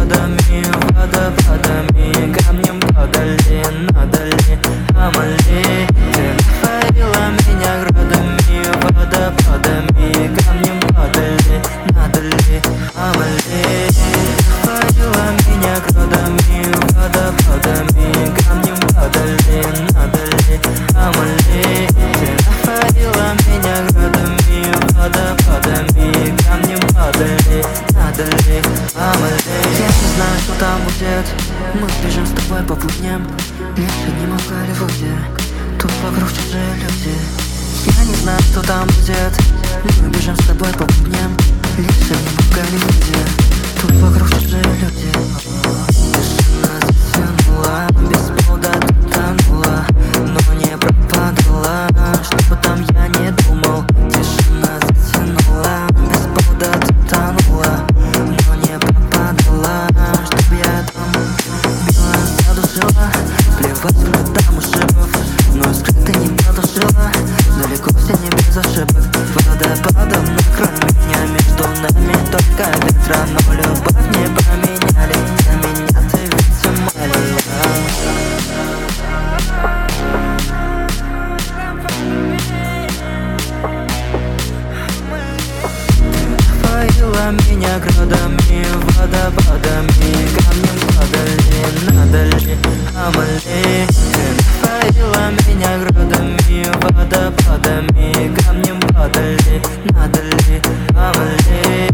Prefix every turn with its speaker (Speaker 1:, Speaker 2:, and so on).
Speaker 1: градами, водопадами, камнем падали, надо ли, Амали. Ты напоила меня градами, водопадами, камнем падали, надо ли, Амали. Ты напоила меня градами, водопадами, камнем падали, надо ли, Амали. Ты напоила меня градами, водопадами, камнем падали, надо ли, Амали. Я не знаю, что там будет, мы бежим с тобой по будням, лето не в Голливуде, тут вокруг чужие люди. Я не знаю, что там будет, мы бежим с тобой по будням, лето не в Голливуде, тут вокруг чужие люди. Тишина затянула, без повода ты тонула, но не пропадала, что бы там я не думал. Тишина затянула, без повода ты тонула, но не пропадала, чтоб я там била, задушила. Плевать, сколько там ушибов, но скрыто не потушила. Далеко все не без ошибок, водопадом накрой меня. Между нами только ветра, но любовь не поменяли. За меня ты ведь умалила. Напоила меня градами, водопадами, камнем падали, надо ли, Амали. Ты напоила меня градами, водопадами, камнем падали, надо ли, Амали.